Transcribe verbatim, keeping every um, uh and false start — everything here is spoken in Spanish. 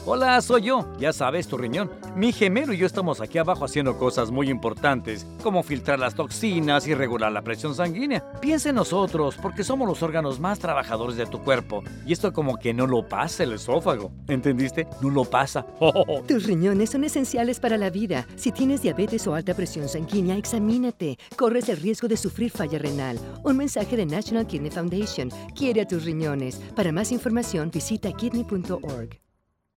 Hola, soy yo. Ya sabes, tu riñón. Mi gemelo y yo estamos aquí abajo haciendo cosas muy importantes, como filtrar las toxinas y regular la presión sanguínea. Piensa en nosotros, porque somos los órganos más trabajadores de tu cuerpo. Y esto como que no lo pasa el esófago. ¿Entendiste? No lo pasa. Tus riñones son esenciales para la vida. Si tienes diabetes o alta presión sanguínea, examínate. Corres el riesgo de sufrir falla renal. Un mensaje de National Kidney Foundation. Quiere a tus riñones. Para más información, visita kidney punto org.